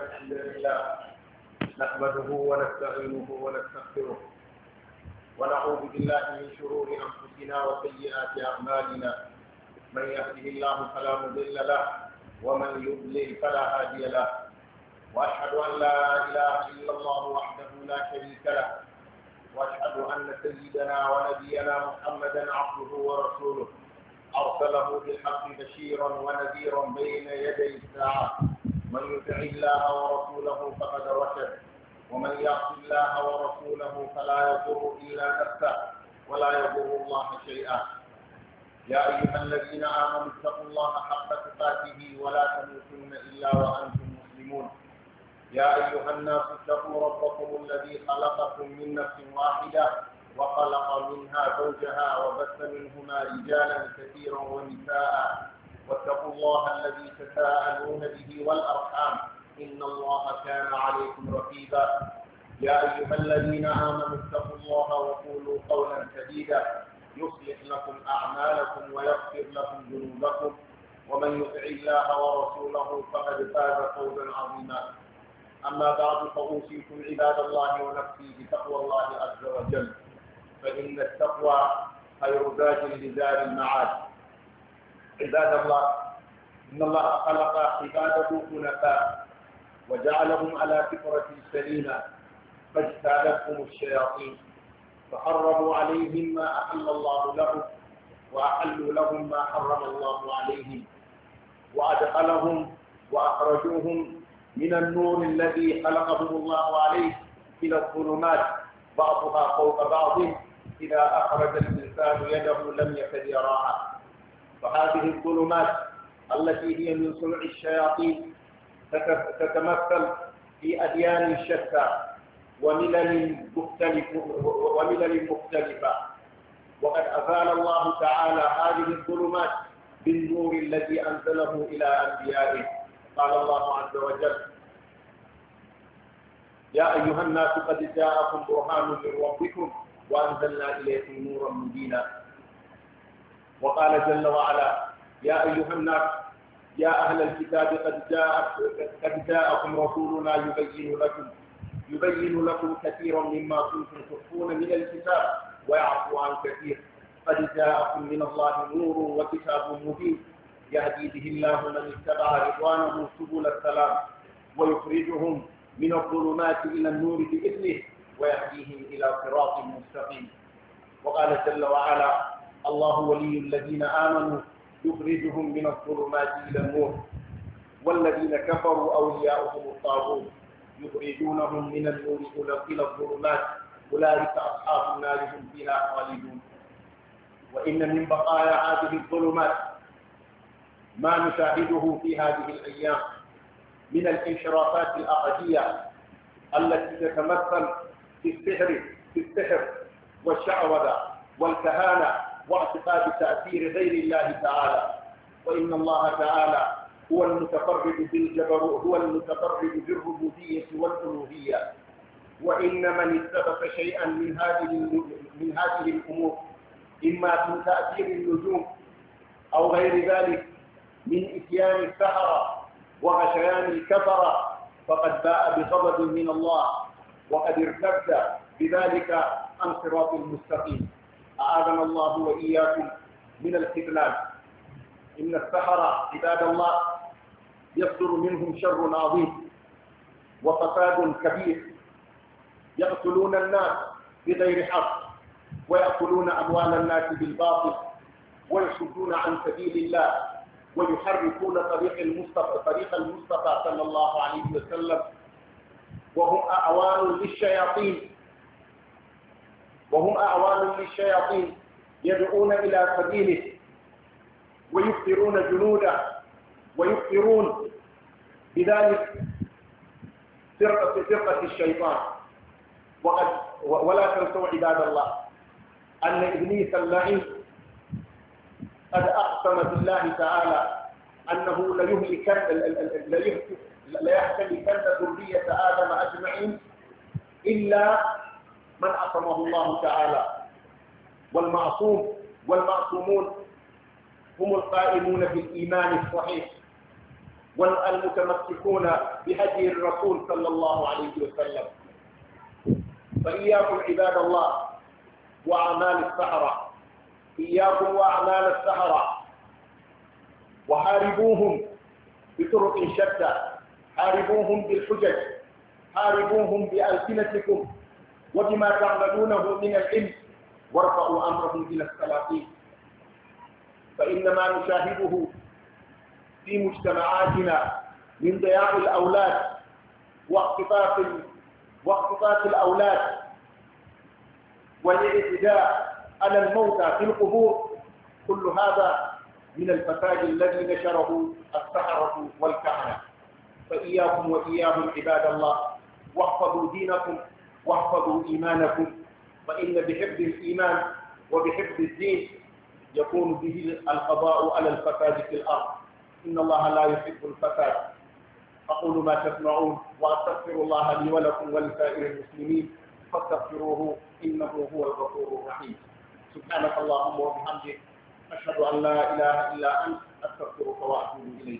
الحمد لله نحمده ونستعينه ونستغفره ونعوذ بالله من شرور أنفسنا وسيئات أعمالنا. من يهده الله فلا مضل له ومن يضلل فلا هادي له، وأشهد أن لا إله إلا الله وحده لا شريك له، وأشهد أن سيدنا ونبينا محمدا عبده ورسوله أرسله بالحق بشيرا ونذيرا بين يدي الساعة. من يطع الله ورسوله فقد رشد، ومن يعص الله ورسوله فلا يضر إلا نفسه ولا يضر الله شيئا. يا أيها الذين آمنوا اتقوا الله حق تقاته ولا تموتن إلا وأنتم مسلمون. يا أيها الناس اتقوا ربكم الذي خلقكم من نفس واحدة وخلق منها زوجها وبث منهما رجالا كثيرا ونساء، واتقوا الله الذي تساءلون به والأرحام إن الله كان عليكم رقيبا. يا أيها الذين آمنوا اتقوا الله وقولوا قولا سديدا يصلح لكم أعمالكم ويغفر لكم ذنوبكم، ومن يطع الله ورسوله فقد فاز فوزا عظيما. أما بعد، فأوصيكم عباد الله ونفسي بتقوى الله عز وجل، فإن التقوى خير زاد لدار المعاد. عباد الله، إن الله خلق عباده حنفاء وجعلهم على فطرة سليمة، فاجتالتهم الشياطين فحرموا عليهم ما أحل الله لهم وأحلوا لهم ما حرم الله عليهم، وأدخلهم وأخرجوهم من النور الذي خلقهم الله عليه إلى الظلمات بعضها فوق بعض إذا أخرج الإنسان يده لم يكد يراها. فهذه الظلمات التي هي من صنع الشياطين تتمثل في أديان شتى وملل مختلفة، وقد أزال الله تعالى هذه الظلمات بالنور الذي أنزله إلى أنبيائه. قال الله عز وجل: يا أيها الناس قد جاءكم برهان من ربكم وأنزلنا إليكم نورا مبينا. وقال جل وعلا: يا أيها الناس يا أهل الكتاب قد جاءكم رسولنا يبين لكم كثيرا مما كنتم تخفون من الكتاب ويعفو عن كثير. قد جاءكم من الله نور وكتاب مبين يهدي به الله من اتبع رضوانه سبل السلام ويخرجهم من الظلمات إلى النور بإذنه ويهديهم إلى صراط مستقيم. وقال جل وعلا: الله ولي الذين آمنوا يخرجهم من الظلمات إلى النور والذين كفروا أولياؤهم الطاغوت يخرجونهم من النور إلى الظلمات أولئك أصحاب النار هم فيها خالدون. وإن من بقايا هذه الظلمات ما نشاهده في هذه الأيام من الانحرافات العقدية التي تتمثل في السحر والشعوذة والكهانة واعتقاد تأثير غير الله تعالى. وإن الله تعالى هو المتفرد بالجبروت، هو المتفرد بالربوبية والألوهية. وإن من اقتبس شيئا من هذه الأمور إما من تأثير النجوم أو غير ذلك من إتيان السحرة وغشيان الكفرة فقد باء بغضب من الله وقد ارتد بذلك عن صراط المستقيم. أعاذنا الله وإياكم من الخذلان. إن السحرة عباد الله يصدر منهم شر عظيم وفساد كبير، يقتلون الناس بغير حق ويأكلون أموال الناس بالباطل ويصدون عن سبيل الله ويحرفون طريق المصطفى صلى الله عليه وسلم، وهم أعوان للشياطين يدعون إلى سبيله ويكثرون جنوده ويكثرون بذلك فرقة الشيطان. ولا تنسوا عباد الله أن إبليس اللعين قد أقسم بالله تعالى أنه ليهتلكن ذرية آدم أجمعين إلا من عصمه الله تعالى. والمعصومون هم القائمون بالإيمان الصحيح والمتمسكون بهدي الرسول صلى الله عليه وسلم. فإياكم عباد الله وأعمال السحرة، إياكم وأعمال السحرة، وحاربوهم بطرق شتى، حاربوهم بالحجج، حاربوهم بألسنتكم وبما تعملونه من العلم، وارفعوا أمرهم إلى السلاطين. فإن ما نشاهده في مجتمعاتنا من ضياع الأولاد واختطاف الأولاد والاعتداء على الموتى في القبور، كل هذا من الفساد الذي نشره السحرة والكهنة. فإياكم وإياهم عباد الله، واحفظوا دينكم واحفظوا إيمانكم، فإن بحفظ الإيمان وبحفظ الدين يكون به القضاء على الفساد في الأرض. إن الله لا يحب الفساد. أقول ما تسمعون وأستغفر الله لي ولكم ولسائر المسلمين فاستغفروه إنه هو الغفور الرحيم. سبحانك اللهم وبحمدك، أشهد أن لا إله إلا أنت، أستغفرك وأتوب إليك.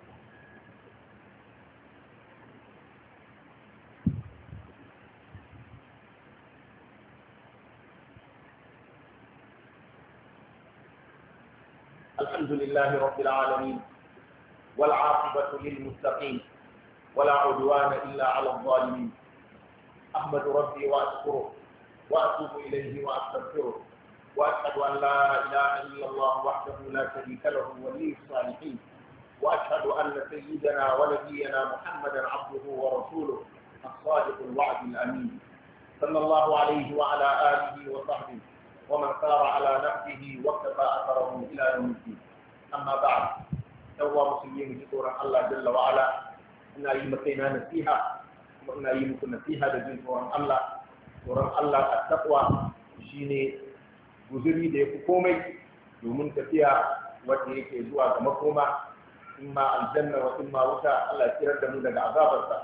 الحمد لله رب العالمين، والعاقبة للمتقين، ولا عدوان إلا على الظالمين. أحمد ربي وأشكره وأتوب إليه وأستغفره، وأشهد أن لا إله إلا الله وحده لا شريك له ولي الصالحين، وأشهد أن سيدنا ونبينا محمدا عبده ورسوله الصادق الوعد الأمين، صلى الله عليه وعلى آله وصحبه ومن سار على نهجه واقتفى أثره إلى يوم الدين. أما بعد، أيها المسلمين بشكر الله جل وعلا، إن أيمتنا نسيها وإن أيمكم نسيها لجل الله. ورم الله التقوى shine guzuri da yafi komai domin tafiya wanda yake zuwa ga makoma, imma aljanna wa imma wuta. Allah ya tsirar da mu daga azabarsa.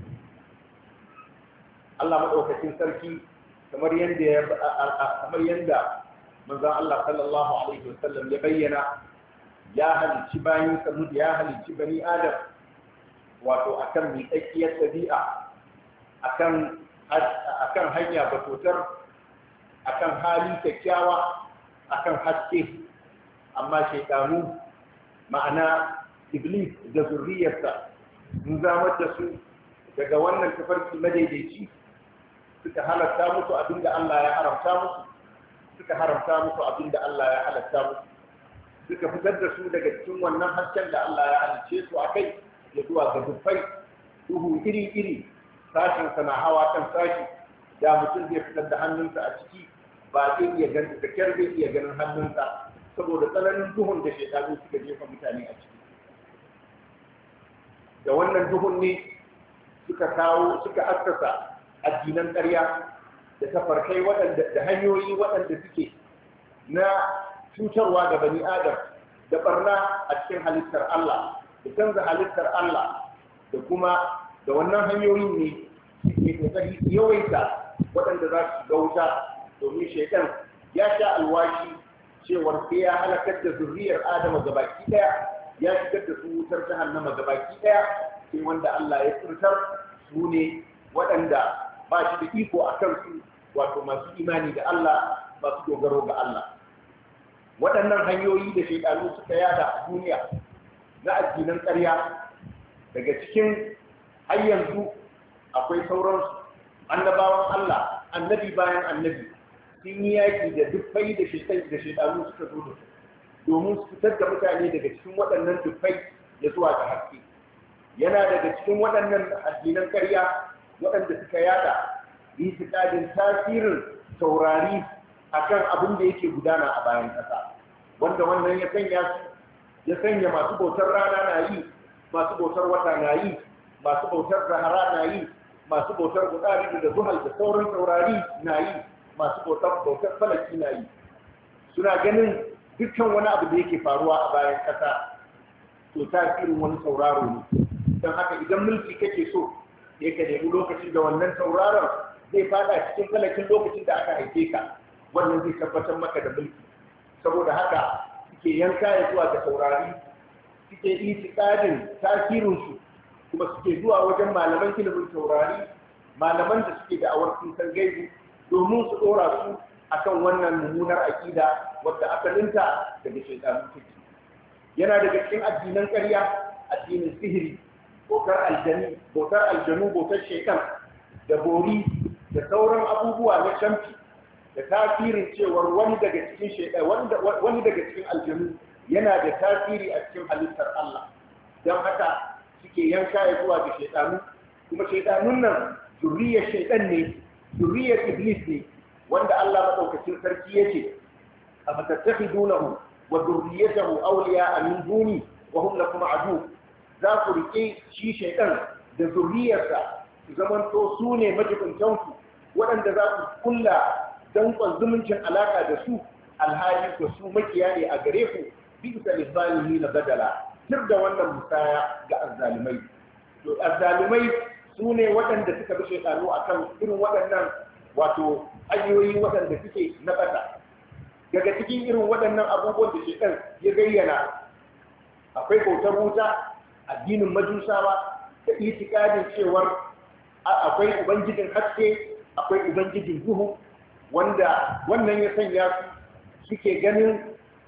Allah madaukakin sarki kamar yanda manzon Allah sallallahu alaihi wasallam ya bayyana, ya halicci bayin samud, ya halicci bani adam wato akan miƙaƙƙiyar ɗabi'a, akan hanya batotar, akan hali kyakkyawa, akan haske. Amma shaitanu, ma'ana iblis da zurriyarsa, sun zamar da su daga wannan tafarki madaidaici, suka halatta musu abinda Allah ya haramta musu, suka haramta musu abinda Allah ya halatta musu, suka fitar da su daga cikin wannan hasken da Allah ya halice su a kai ya zuwa ga dufai, duhu iri-iri, sashin sana hawa kan sashi. Da mutum zai fitar da hannunsa a ciki ba zai iya ganin, da kyar zai iya ganin hannunsa saboda tsananin duhun da shaitanu suka jefa mutane a ciki. Da wannan duhun ne suka assasa addinan ƙarya da tafarkai waɗanda, da hanyoyi waɗanda suke na cutarwa ga bani adam, da barna a cikin halittar Allah, da canza halittar Allah, da kuma da wannan hanyoyin ne suke kokari yawaita waɗanda za su ga wuta, domin shaitan ya sha alwashi cewar sai ya halakar da zurriyar Adama gabaki daya, ya shigar da su wutar jahannama gabaki daya, sai wanda Allah ya tsirtar su ne waɗanda ba shi da iko a kansu, wato masu imani da Allah, masu dogaro ga Allah. Waɗannan hanyoyi da shaitanu suka yada a duniya na addinan ƙarya, daga cikin har yanzu akwai sauransu. Annabawan Allah, annabi bayan annabi, sun yi yaƙi da dubbai da shaitanu suka zo da su, domin su fitar da mutane daga cikin waɗannan dubbai ya zuwa ga haske. Yana daga cikin waɗannan addinan ƙarya waɗanda suka yada itikadin tasirin taurari akan abin da yake gudana a bayan ƙasa, wanda wannan ya sanya masu bautar rana na yi, masu bautar wata na yi, masu bautar zahara na yi, masu bautar gudari da zuhal da sauran taurari na yi, masu bautar falaki na yi. Suna ganin dukkan wani abu da yake faruwa a bayan ƙasa to tasirin wani sauraro ne. Don haka idan mulki kake so, sai ka nemi lokacin da wannan sauraron zai fada cikin falakin lokacin da aka haife ka, wannan zai tabbatar maka da mulki. Saboda haka suke yanka ya zuwa ga saurari, suke itikadin tasirinsu kuma suke zuwa wajen malaman ilimin taurari, malaman da suke da awar sun san gaibi domin su dora su akan wannan mummunar aƙida wadda asalinta daga shaytanu take. Yana daga cikin addinan ƙarya addinin sihiri, bautar aljanu, bautar shaytan da bori da sauran abubuwa na shamfi da tasirin cewar wani daga cikin aljanu yana da tasiri a cikin halittar Allah. Don haka suke yanka ya zuwa ga shaytanu, kuma shaytanun nan zuriyar shaytan ne, zuriyar iblis ne, wanda Allah madaukakin sarki yace afatattakhidunahu wa dhurriyyatahu awliya'a min duni wa hum lakum adu. Za ku rike shi shaytan da zuriyarsa su zamanto su ne majibuntanku waɗanda za ku kulla danƙon zumuncin alaƙa da su, alhali ko su makiya ne a gare ku, bisa lisbanihi na badala. Tir da wannan musaya ga azzalimai. To azzalimai su ne waɗanda suka bi shaytanu akan irin waɗannan wato hanyoyi waɗanda suke na ƙasa. Daga cikin irin waɗannan abubuwan da shaytan ya gayyana akwai bautar wuta, addinin majusawa, da itikadin cewar akwai ubangijin haske, akwai ubangijin duhu, wanda wannan ya sanya su suke ganin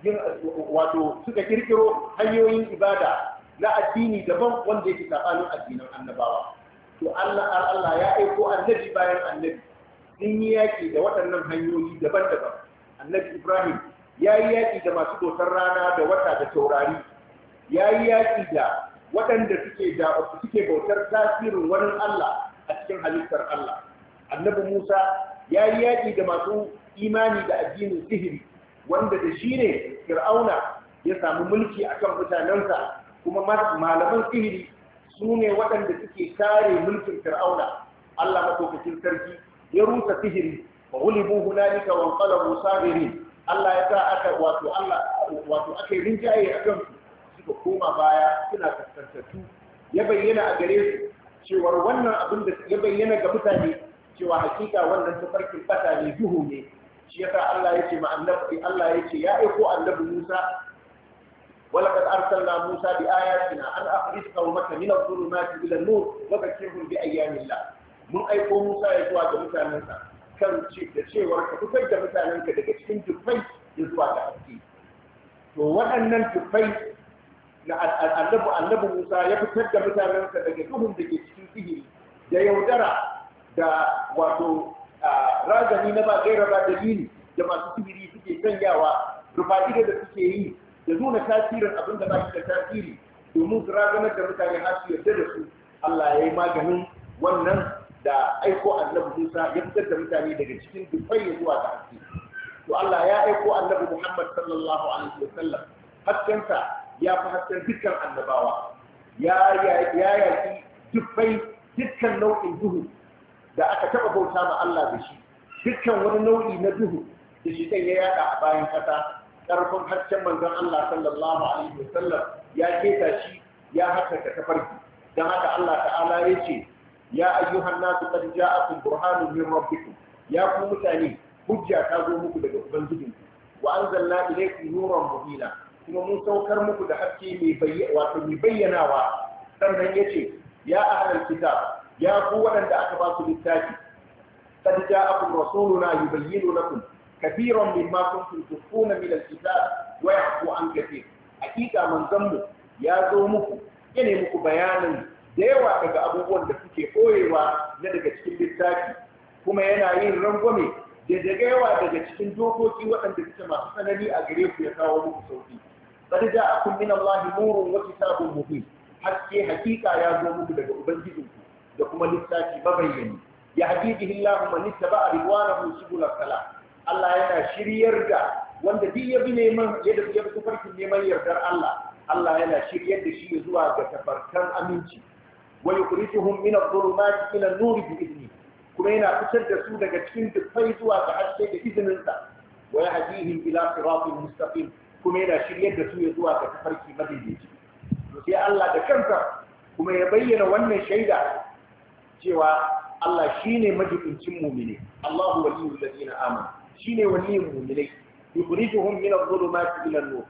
suka kirkiro hanyoyin ibada na addini daban wanda yake tsakanin addinan annabawa. To Allah ya aiko annabi bayan annabi sun yi yaƙi da waɗannan hanyoyi daban-daban. Annabi Ibrahim ya yi yaƙi da masu bautar rana da wata da taurari, ya yi yaƙi da waɗanda suke bautar tasirin wani Allah a cikin halittar Allah. Annabi Musa ya yi yaƙi da masu imani da addinin sihiri, wanda da shi ne Fir'auna ya samu mulki akan mutanensa, kuma malaman sihiri su ne waɗanda suke kare mulkin Fir'auna. Allah madaukakin sarki ya rusa sihiri wa ghulibu hunalika wa anqalabu sabirin. Allah ya sa aka yi rinjaye akan su suka koma baya suna kaskantattu. Ya bayyana a gare su cewar wannan abin da ya bayyana ga mutane cewa hakika wannan tafarkin fata ne, duhu ne. Shi yasa Allah ya ce ma annabi, Allah ya ce ya aiko annabi Musa, walaqad arsalna Musa bi ayatina an akhrij qaumaka min adh-dhulumati ila an-nur wa dhakkirhum bi ayyamillah. Mun aiko Musa ya zuwa ga mutanensa kan da cewar ka fitar da mutanenka daga cikin dufai ya zuwa ga haske. To waɗannan dufai na annabi Musa ya fitar da mutanensa daga duhun da ke cikin sihiri da yaudara da wato razani na ba gaira ba dalili da masu sihiri suke sanyawa, rufa'ida da suke yi da nuna tasirin abin da ba shi da tasiri domin su razanar da mutane har su yarda da su. Allah ya yi maganin wannan da aiko annabi Musa ya fitar da mutane daga cikin dufai zuwa ga haske. To Allah ya aiko annabi Muhammad sallallahu alaihi wasallam, haskensa ya fi hasken dukkan annabawa, ya yaki dufai, dukkan nau'in duhu da aka taɓa bauta ma Allah da shi, dukkan wani nau'i na duhu da shi ya yada a bayan ƙasa. Ƙarfin hasken manzon Allah sallallahu alaihi wasallam ya keta shi, ya haskaka tafarki. Don haka Allah ta'ala ya ce ya ayyuhan nasu qad ja'akum burhanun min rabbikum, ya ku mutane hujja ta zo muku daga ubangijinku, wa anzalna ilaykum nuran mubina, kuma mun saukar muku da haske mai bayyanawa. Sannan yace ya ahlal kitab, ya ku waɗanda aka ba su littafi, qad ja'akum rasuluna yubayyinu lakum kathiran mimma kuntum tukhfuna min al-kitab wa ya'fu an kathir. Hakika manzanmu ya zo muku, yana muku bayanin da yawa daga abubuwan da kuke koyewa na daga cikin littafi, kuma yana yin rangwame da daga yawa daga cikin dokoki waɗanda suke masu tsanani a gare ku ya kawo muku sauki. Qad ja'akum min Allahi nurun wa kitabun mubin, haske hakika ya zo muku daga ubangijinku da kuma littafi mabayyani. Yahdihi Allahu man ittaba'a ridwanahu subul salam. Allah yana shiryar da wanda duk ya bi neman yadda ya bi tafarkin neman yardar Allah, Allah yana shiryar da shi zuwa ga tafarkan aminci. Wa yukhrijuhum min adh-dhulumati ila an-nur bi idni, kuma yana fitar da su daga cikin dufai zuwa ga haske da izininsa. Wa yahdihim ila siratin mustaqim, kuma yana shiryar da su zuwa ga tafarki madaidaici. To sai Allah da kansa kuma ya bayyana wannan shaida cewa Allah shine majibincin mu'mini. Allahu waliyul ladina amanu, shine waliyin mu'minai. Yukhrijuhum min adh-dhulumati ila an-nur,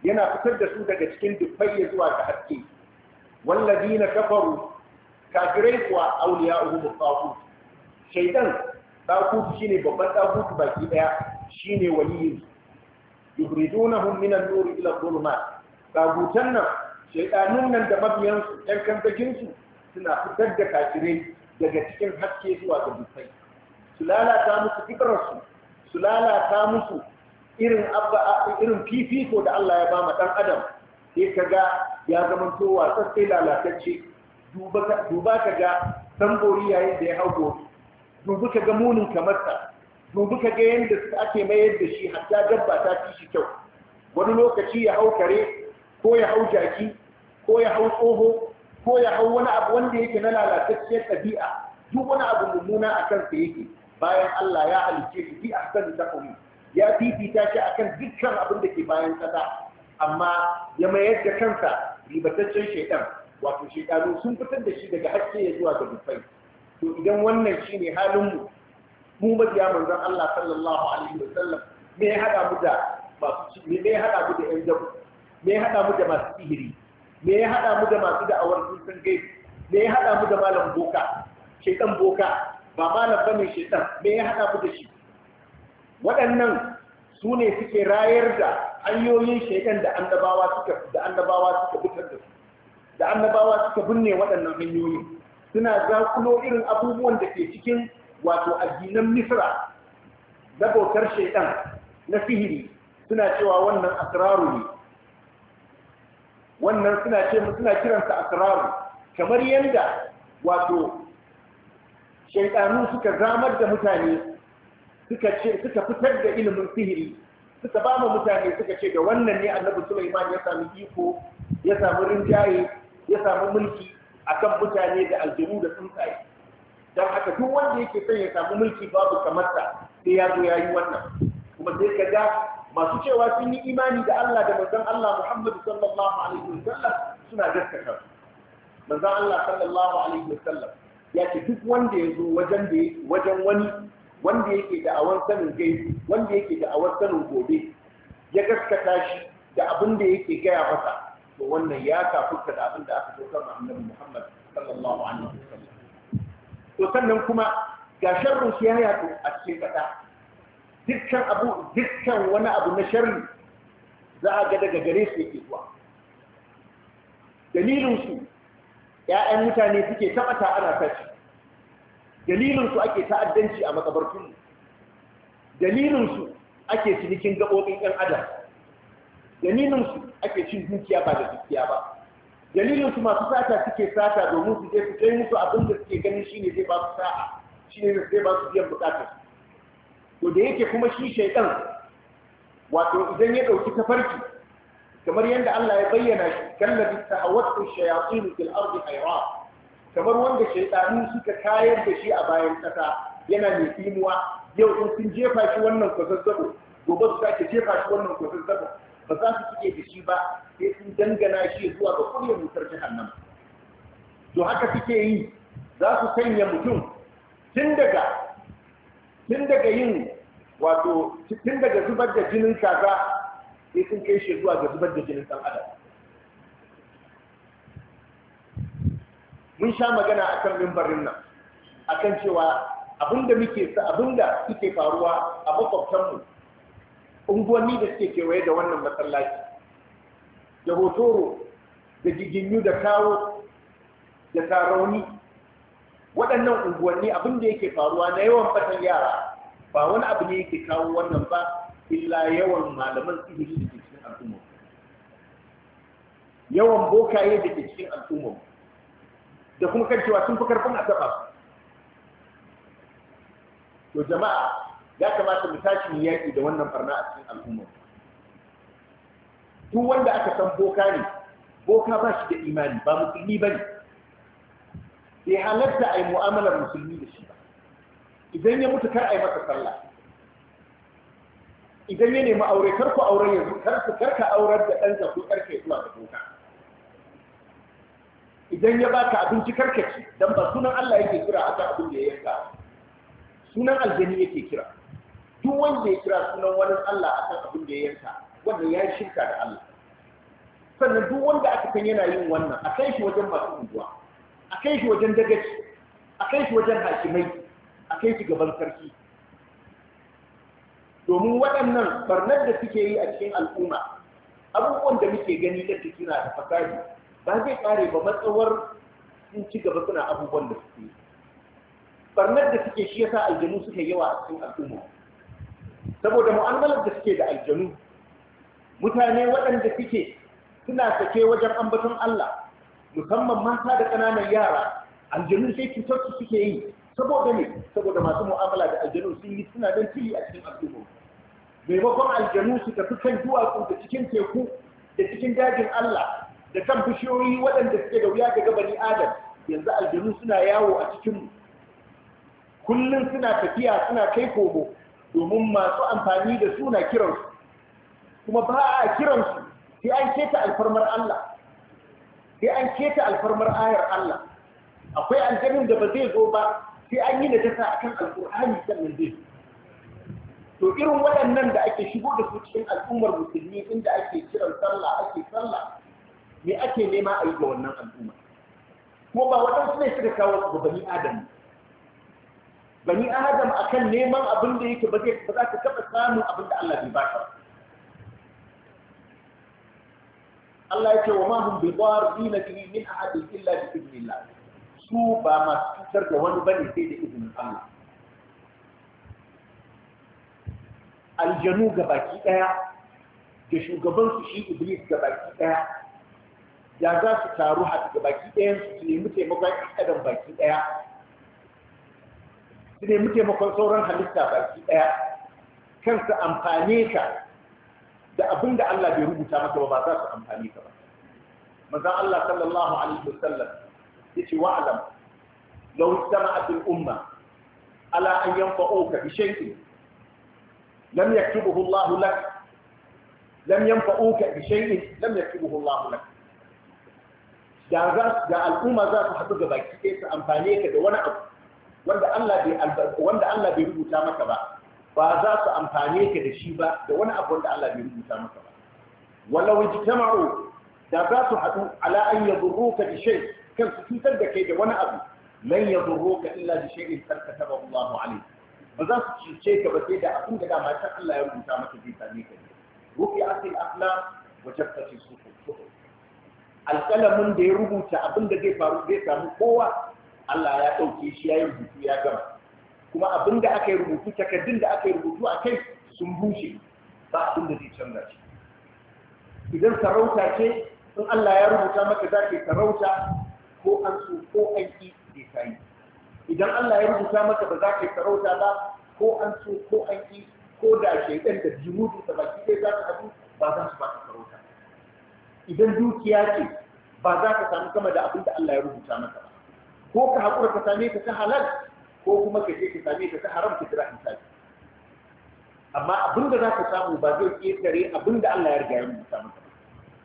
yana fitar da su daga cikin dubbai zuwa ga haske wallazina kafaru kafirai kuwa awliya'uhum at-taghut shaytan taghut shine babban taghut baki daya shine waliyin yukhrijunahum min an-nur ila adh-dhulumat taghutan nan shaytanun nan da mabiyansu ɗan kanzakin su suna fitar da kafirai daga cikin haske zuwa ga dubbai su lalata musu fitrarsu su lalata musu irin fifiko da Allah ya ba ma ɗan adam sai ka ga ya zama to wasassai lalatacce duba ka ga tambori yayin da ya hau gobe dubi ka ga munin kamarsa dubi ka ga yadda ake mayar da shi hatta dabba ta fi shi kyau wani lokaci ya hau kare ko ya hau jaki ko ya hau tsoho ko ya hau wani abu wanda yake na lalatacciyar ɗabi'a duk wani abu mummuna a kansa yake bayan Allah ya halicce shi fi ahsani taqwim ya fifita shi akan dukkan abin da ke bayan kasa amma ya mayar da kansa ribataccen shaitan wato shaitanu sun fitar da shi daga haske ya zuwa ga dufai to idan wannan shine halin mu mabiya manzon Allah sallallahu alaihi wasallam me ya hada mu da masu me ya hada mu da yan jabu me ya hada mu da masu sihiri me ya hada mu da masu da'awar sun gaibi me ya hada mu da malam boka shaitan boka ba malam bane shaitan me ya hada mu da shi waɗannan su ne suke rayar da hanyoyin shaitan da annabawa suka fitar da su da annabawa suka binne waɗannan hanyoyi suna zakulo irin abubuwan da ke cikin wato addinan misra na bautar shaitan na sihiri suna cewa wannan asraru ne wannan suna kiransa asraru kamar yadda wato shaitanu suka zamar da mutane suka fitar da ilimin sihiri suka ba mu mutane suka ce da wannan ne annabi Sulaiman ya sami iko ya samu rinjaye ya samu mulki akan mutane da aljanu da tsuntsaye don haka duk wanda yake son ya samu mulki babu kamar sa sai ya zo ya yi wannan kuma sai ka ga masu cewa sun yi imani da Allah da manzon Allah Muhammad sallallahu alaihi wasallam suna gaskata manzon Allah sallallahu alaihi wasallam ya ce duk wanda ya zo wajen wani wanda yake da awar sanin gaibi wanda yake da awar sanin gobe ya gaskata shi da abin da yake gaya masa to wannan ya kafurta da abin da aka dokar ma annabi Muhammad sallallahu alaihi wasallam to sannan kuma ga sharrin shi ya yato a cikin kasa dukkan wani abu na sharri za a ga daga gare su yake zuwa dalilin su ƴaƴan mutane suke tabata ana tashi dalilinsu ake ta'addanci a makabartunmu dalilinsu ake cinikin gaɓoɓin 'yan adam dalilinsu ake cin dukiya ba da dukiya ba dalilinsu masu sata suke sata domin su je su kai musu abin da suke ganin shine zai ba su sa'a shine zai ba su biyan bukatar to da yake kuma shi shaitan wato idan ya ɗauki tafarki kamar yadda Allah ya bayyana shi kallabi tahawwatu shayatin fil ardi hayra kamar wanda shaitanu suka kayar da shi a bayan ƙasa yana mai timuwa yau in sun jefa shi wannan kwazazzabo gobe su sake jefa shi wannan kwazazzabo ba za su cike da shi ba sai sun dangana shi zuwa ga kuryar wutar jahannama to haka suke yi za su sanya mutum tun daga yin wato tun daga zubar da jinin kaza sai sun kai shi zuwa ga zubar da jinin ɗan adam mun sha magana akan mimbarin nan akan cewa abinda suke faruwa a makwabtanmu unguwanni da suke kewaye da wannan masallaci da hotoro da giginyu da kawo da tarauni waɗannan unguwanni abinda yake faruwa na yawan fatan yara ba wani abu ne yake kawo wannan ba illa yawan malaman sihiri da ke cikin al'umma yawan bokaye da ke cikin al'umma da kuma kan cewa sun fi karfin a taɓa to jama'a ya kamata mu tashi mu yaƙi da wannan barna a cikin al'umma duk wanda aka san boka ne boka ba shi da imani ba musulmi ba ne bai halarta a yi mu'amalar musulmi da shi ba idan ya mutu kar a yi masa sallah idan ya nemi aure kar ku auren yanzu kar ka aurar da ɗanka ko kar ka yi zuwa da boka idan ya baka abinci karkaci dan ba sunan Allah yake kira aka abin da ya yanka sunan aljani yake kira duk wanda ya kira sunan wani Allah akan abin da ya yanka wanda ya yi shirka da Allah sannan duk wanda aka san yana yin wannan a kai shi wajen masu unguwa, a kai shi wajen dagaci, a kai shi wajen hakimai, a kai shi gaban sarki, domin waɗannan barnar da suke yi a cikin al'umma, abubuwan da muke gani da suna da fasadi ba zai kare ba matsawar sun ci gaba suna abubuwan da suke yi. Barnar da suke shi yasa aljanu suka yawa a cikin al'umma, saboda mu'amalar da suke da aljanu, mutane waɗanda suke suna sake wajen ambaton Allah, musamman mata da ƙananan yara, aljanu sai cutar su suke yi. Saboda ne, saboda masu mu'amala da aljanu sun yi suna don tili a cikin al'umma. Maimakon aljanu su tafi kan duwatsu da cikin teku da cikin dajin Allah da kan bishiyoyi waɗanda suke da wuya daga bani Adam, yanzu aljanu suna yawo a cikinmu. Kullum suna tafiya suna kai kogo domin masu amfani da suna kiransu, kuma ba a kiransu sai an keta alfarmar Allah, sai an keta alfarmar ayar Allah. Akwai aljanin da ba zai zo ba sai an yi najasa akan alƙur'ani sannan zai. To irin waɗannan da ake shigo da su cikin al'ummar musulmi inda ake kiran sallah ake sallah, me ake nema a yi ga wannan al'umma? Kuma ba waɗansu ne suka kawo su ga bani Adam. Bani Adam akan neman abin da yake ba za ka taɓa samun abin da Allah bai ba ka. Allah ya ce wa ma hum bi dharina bihi min ahadin illa bi idnillah. Su ba masu cutar da wani bane sai da izinin Allah. Aljanu gabaki daya da shugaban su shi Iblis gabaki daya ya za su taru haka gabaki dayan su nemi taimakon adam baki daya, su nemi taimakon sauran halitta baki daya, kansu amfane ka da abin da Allah bai rubuta maka ba za su amfani ka ba. Manzon Allah sallallahu alaihi wasallam yace wa'lam law istama'at al-umma ala an yanfa'uka bi shay'in lam yaktubuhu Allah lak, lam yanfa'uka bi shay'in lam yaktubuhu Allah lak. Da al'umma za su haɗu ga baki ɗaya su amfane ka da wani abu wanda Allah bai rubuta maka ba za su amfane ka da shi ba da wani abu wanda Allah bai rubuta maka ba. Walau ijtama'u da za su haɗu ala an yadurruka bi shay, kan su cutar da kai da wani abu, lan yadurruka illa bi shay'in qad katabahu Allah alayk. Ba za su cuce ka ba sai da abin da dama can Allah ya rubuta maka zai same ka. Rufi'atil aqlam wa jaffatis suhuf. Alƙalamin da ya rubuta abin da zai faru zai samu kowa, Allah ya ɗauke shi ya yi rubutu ya gama. Kuma abin da aka yi rubutu, takardun da aka yi rubutu a kai sun bushe, ba abin da zai canza shi. Idan sarauta ce, in Allah ya rubuta maka za ka yi sarauta ko an so ko an ƙi zai ka yi. Idan Allah ya rubuta maka ba za ka yi sarauta ba ko an so ko an ƙi, ko da shaidan da jimudu da baki ɗaya za ka haɗu ba za su ba ka sarauta. Idan dukiya ce ba za ka samu sama da abin da Allah ya rubuta maka ba. Ko ka haƙura ka same ka ta halal ko kuma ka je ka same ka ta haram ka jira hisabi. Amma abin da za ka samu ba zai ƙetare abin da Allah ya riga ya rubuta maka ba.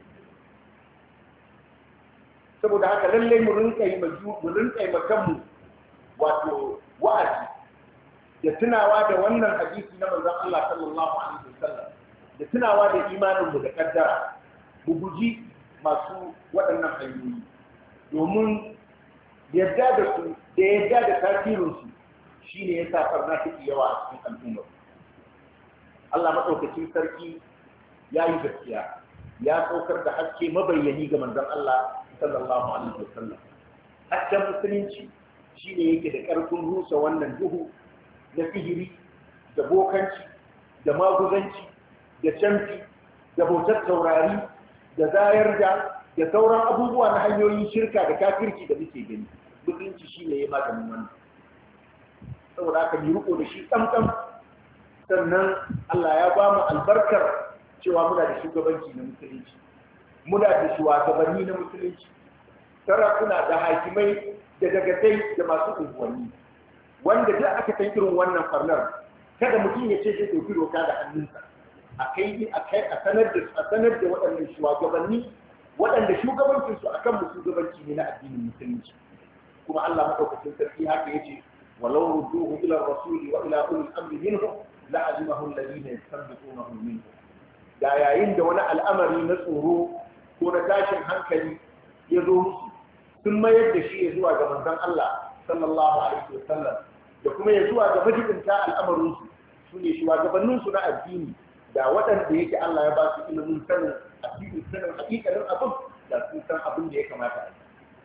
Saboda haka lallai mu rinka yi kanmu wato wa'azi da tunawa da wannan hadisi na manzon Allah sallallahu alaihi wasallam, da tunawa da imanin mu da kaddara, mu guji masu waɗannan hanyoyi, domin yadda da su da yadda da tasirinsu shi ne ya sa farna take yawa a cikin al'ummar. Allah maɗaukacin sarki ya yi gaskiya, ya saukar da haske mabayyani ga manzon Allah sallallahu alaihi wasallam. Hasken musulunci shi ne yake da ƙarfin rusa wannan duhu na sihiri da bokanci da maguzanci da canfi da bautar taurari da zayar da sauran abubuwa na hanyoyin shirka da kafirci da muke gani. Musulunci shi ne ya maganin wannan. Saboda aka yi riko da shi ƙamƙam, sannan Allah ya ba mu albarkar cewa muna da shugabanci na musulunci, muna da shugabanni na musulunci, sarakuna da hakimai da dagatai da masu unguwanni, wanda duk aka san irin wannan farnar, kada mutum ya ce zai ɗauki doka da hannunsa. A sanar da waɗannan shugabanni waɗanda shugabancinsu a kan shugabanci ne na addinin musulunci. Kuma Allah maɗaukacin sarki haka yace walau rudduhu ila rasuli wa ila ulil amri minhum la alimahu alladhina yastanbitunahu minhum. Da yayin da wani al'amari na tsoro ko na tashin hankali ya zo musu sun mayar da shi ya zuwa ga manzon Allah sallallahu alaihi wasallam da kuma ya zuwa ga majibinta al'amarinsu su ne shugabanninsu na addini da waɗanda yake Allah ya ba su ilimin sanin hakikalin abin da sun san abin da ya kamata a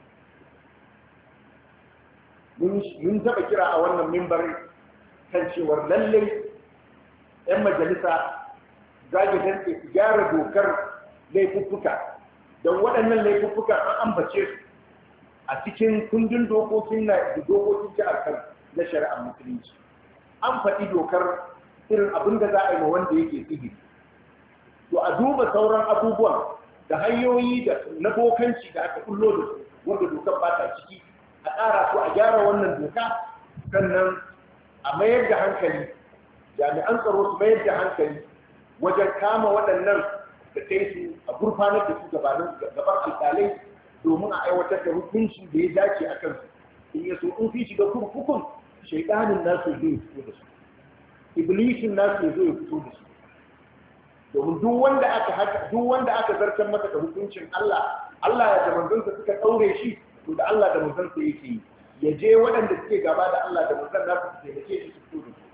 yi. Mun taɓa kira a wannan mimbar kan cewar lallai 'yan majalisa zage dantse su gyara dokar laifuffuka don waɗannan laifuffuka an ambace su a cikin kundin dokokin jihar Kano na shari'ar musulunci. An faɗi dokar irin abin da za a yi ma wanda yake sihiri. To a duba sauran abubuwan da hanyoyi da na bokanci da aka kullo da su wanda dokar ba ta ciki a ƙara su a gyara wannan doka, sannan a mayar da hankali jami'an tsaro su mayar da hankali wajen kama waɗannan da kai su a gurfanar da su gaban alƙalai domin a aiwatar da hukunci da ya dace a kansu. In ya so in fi shiga kurkukun shaidanin nasu zai fito da su, iblishin nasu zai fito da su, domin duk wanda aka zartar masa da hukuncin Allah ya da manzansa suka ɗaure shi, to da Allah da manzansa yake yi, ya je waɗanda suke gaba da Allah da manzan nasu su taimake shi su fito da su.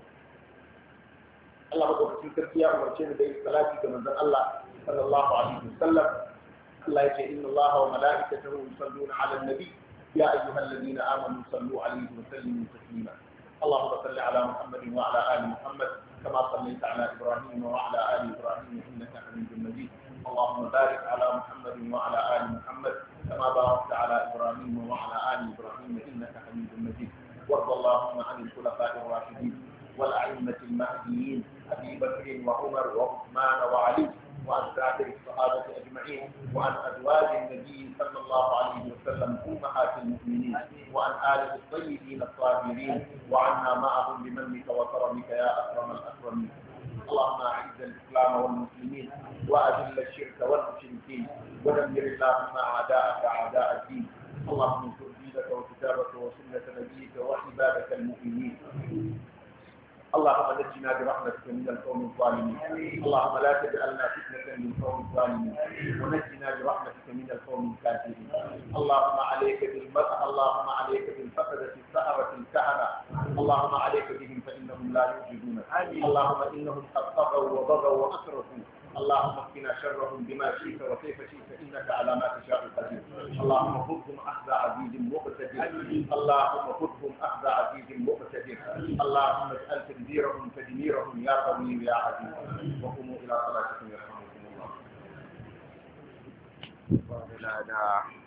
Allah madaukakin sarki ya umarce mu da yin salati ga manzon Allah sallallahu alaihi wasallam. Allah yake inna Allah wa malaikatahu yusalluna ala an-nabi ya ayyuhalladhina amanu sallu alaihi wa sallimu taslima. Allahumma salli ala Muhammadin wa ala ali Muhammad kama sallaita ala Ibrahim wa ala ali Ibrahim innaka Hamidum Majid. اللهم بارك على محمد وعلى آل محمد كما باركت على إبراهيم وعلى آل إبراهيم إنك حميد مجيد. وارض اللهم عن الخلفاء الراشدين والأئمة المهديين أبي بكر وعمر وعثمان وعلي وعن سائر الصحابة أجمعين وعن أزواج النبي صلى الله عليه وسلم أمهات المؤمنين وعن آله الطيبين الطاهرين وعنا معهم بمنك وكرمك يا أكرم الأكرمين. اللهم أعز الإسلام والمسلمين وأذل الشرك والمشركين ودمر اللهم أعداءك أعداء الدين. اللهم انصر دينك وكتابك وسنة نبيك وعبادك المؤمنين. اللهم نجنا برحمتك من القوم الظالمين. اللهم لا تجعلنا فتنة للقوم الظالمين ونجنا برحمتك من القوم الكافرين. اللهم عليك بالفقدة السحرة الكهنة. اللهم عليك بهم فإنهم لا يوجدونك. اللهم إنهم قد طغوا وبغوا وأسرفوا. اللهم اكفنا شرهم بما شئت وكيف شئت انك على ما تشاء قدير. اللهم خذهم اخذ عزيز مقتدر. اللهم خذهم اخذ عزيز مقتدر. اللهم اجعل تدميرهم يا قوي يا عزيز. وقوموا الى صلاتكم يرحمكم الله.